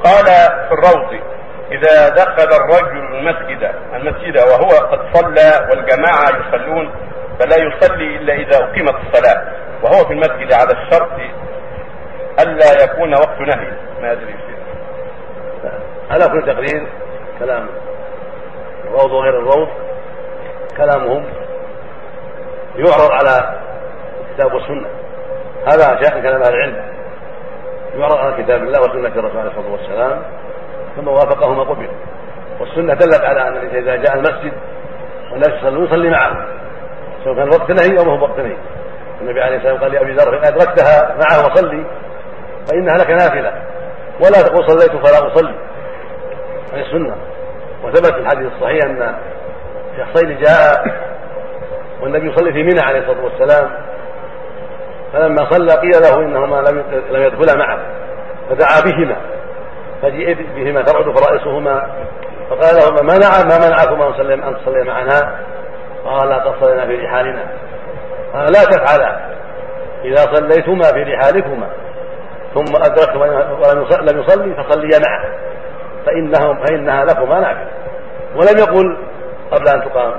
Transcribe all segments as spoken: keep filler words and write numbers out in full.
قال في الروض: إذا دخل الرجل المسجد المسجد وهو قد صلى والجماعة يصلون فلا يصلي إلا إذا أقيمت الصلاة، وهو في المسجد على الشرط ألا يكون وقت نهي. ما أدري على كل تقرير كلام الروض وغير الروض كلامهم يعرض على الكتاب والسنة. هذا شأن كلام أهل العلم، يعرض على كتاب الله وسنة الرسول عليه الصلاة والسلام ثم وافقهما قبل. والسنة دلت على أن إذا جاء المسجد والناس يصلون يصلي معهم سواء كان وقت نهي أو ما هو وقت نهي. النبي عليه الصلاة والسلام قال لأبي ذر: إن أدركتها معه وصلي فإنها لك نافلة، ولا تقول صليت فلا أصلي. هذه السنة. وثبت في الحديث الصحيح أن شخصين جاء والنبي يصلي في منى عليه الصلاة والسلام، فلما صلى قيل له إنهما لم يدخلا معه فدعا بهما، فجيء بهما ترعد فرائصهما، فقال لهما: ما نعم ما منعكما أن تصلي معنا؟ قال: قد صلينا في رحالنا. قال: لا تفعلا، إذا صليتما في رحالكما ثم أدركتما ولم يصلي فصليا معه فإنهم فإنها لكما نافلة. ولم يقل قبل أن تقام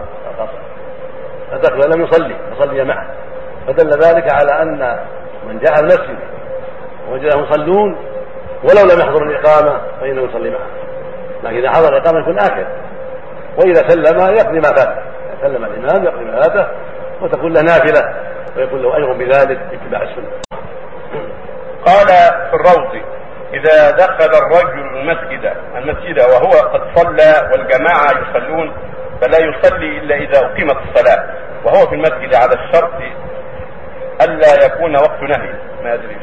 أدرك ولم يصلي فصلي معه، فدل ذلك على أن من جاء المسجد ووجدهم يصلون ولو لم يحضر الإقامة فإنه يصلي معه، لكن إذا حضر الإقامة يكون آكل، وإذا سلم يقضي ما فاته، إذا سلم الإمام يقضي ما فاته وتكون له نافلة ويكون له أجر بذلك اتباع السنة. قال في الروض: إذا دخل الرجل المسجد المسجد وهو قد صلى والجماعة يصلون فلا يصلي إلا إذا أقيمت الصلاة، وهو في المسجد على الشرط ألا يكون وقت نهي. ما أدري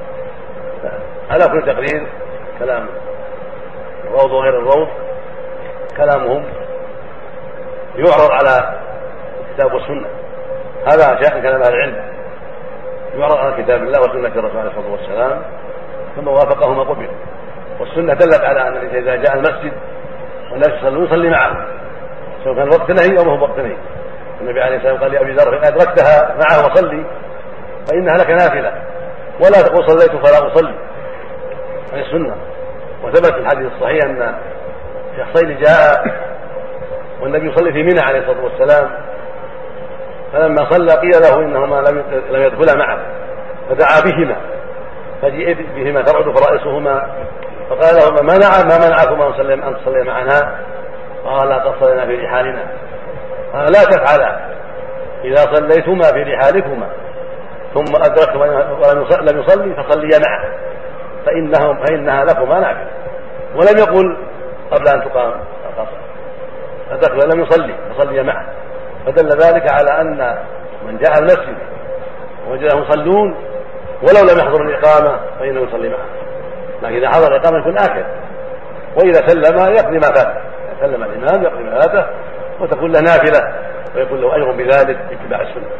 على كل تقرير كلام الروض وغير الروض كلامهم يعرض على الكتاب والسنة. هذا شأن كلام أهل العلم، يعرض على كتاب الله وسنة الرسول عليه الصلاة والسلام ثم وافقهما قبل. والسنة دلت على أن إذا جاء المسجد والناس يصلون يصلي معهم سواء كان وقت نهي أو ما هو وقت نهي. النبي عليه الصلاة والسلام قال لأبي ذر: إن أدركتها معه وصلي فإنها لك نافلة، ولا تقول صليت فلا أصلي. هذه السنة. وثبت في الحديث الصحيح أن شخصين جاء والنبي يصلي في منى عليه الصلاة والسلام، فلما صلى قيل له إنهما لم يدخلا معه فدعا بهما، فجيء بهما ترعد فرائصهما، فقال لهما: ما نعم ما منعكما أن تصلي معنا؟ قال: قد صلينا في رحالنا. قال: لا تفعلا، إذا صليتما في رحالكما ثم أدركتما ولم يصلي فصليا معه فإنهم فإنها لكما نافلة. ولم يقل قبل أن تقام أدرك ولم يصلي فصلي معه، فدل ذلك على أن من جاء المسجد ووجدهم يصلون ولو لم يحضر الإقامة فإنه يصلي معه، لكن إذا حضر الإقامة يكون آكل، وإذا سلم يقضي ما فاته، إذا سلم الإمام يقضي ما فاته وتكون له نافلة ويكون له أجر بذلك اتباع السنة.